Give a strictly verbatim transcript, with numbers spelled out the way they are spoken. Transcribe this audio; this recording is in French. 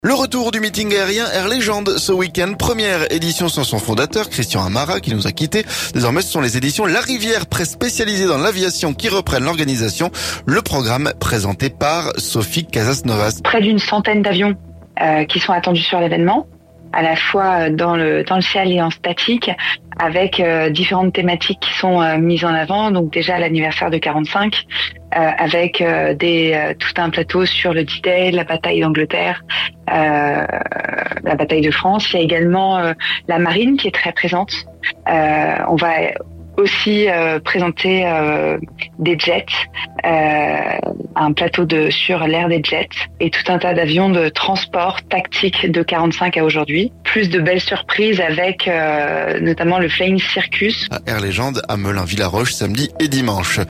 Le retour du meeting aérien Air Légende ce week-end. Première édition sans son fondateur, Christian Amara, qui nous a quittés. Désormais, ce sont les éditions La Rivière, presse spécialisée dans l'aviation, qui reprennent l'organisation. Le programme présenté par Sophie Casasnovas. Près d'une centaine d'avions euh, qui sont attendus sur l'événement, à la fois dans le dans le ciel et en statique, avec euh, différentes thématiques qui sont euh, mises en avant. Donc déjà l'anniversaire de quarante-cinq, euh, avec euh, des euh, tout un plateau sur le D-Day, la bataille d'Angleterre, euh, la bataille de France. Il y a également euh, la marine qui est très présente. Euh, on va aussi euh, présenter euh, des jets, euh, un plateau de sur l'ère des jets et tout un tas d'avions de transport tactique de quarante-cinq à aujourd'hui. Plus de belles surprises avec euh, notamment le Flying Circus. À Air Légende à Melun-Villaroche samedi et dimanche.